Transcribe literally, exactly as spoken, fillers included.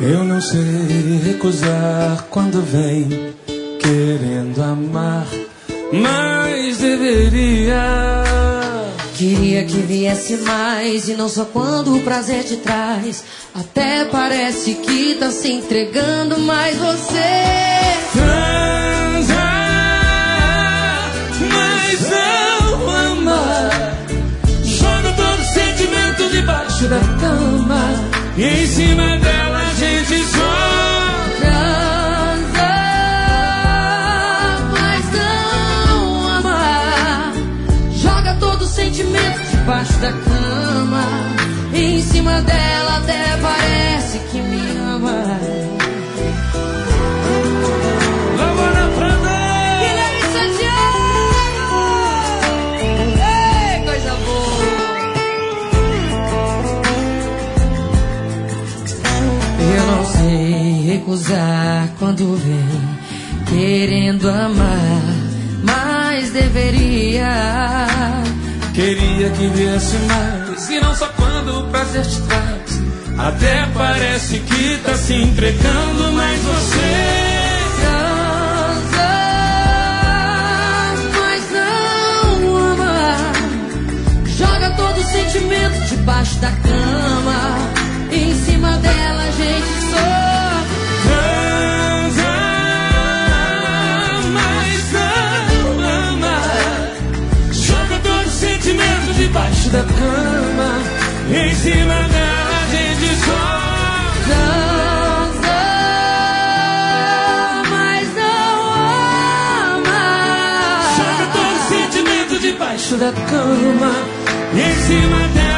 Eu não sei recusar quando vem querendo amar, mas deveria. Queria que viesse mais e não só quando o prazer te traz. Até parece que tá se entregando, mas você transa, mas não ama. Joga todo sentimento debaixo da cama e em cima dela a gente só transa, mas não ama. Joga todo sentimento debaixo da cama e em cima dela até parece que me ama. Lavora pra dar. Guilherme Santiago, ei, coisa boa. Eu não sei recusar quando vem querendo amar, mas deveria. Queria que viesse mais e não só quando o prazer te traz. Até parece que tá se entregando, mas você transa, mas não ama. Joga todo o sentimento debaixo da cama e em cima dela a gente só transa, mas não ama. Joga todo o sentimento debaixo da cama e em cima dela a gente só transa, mas não ama. joga todo o sentimento debaixo da cama e em cima dela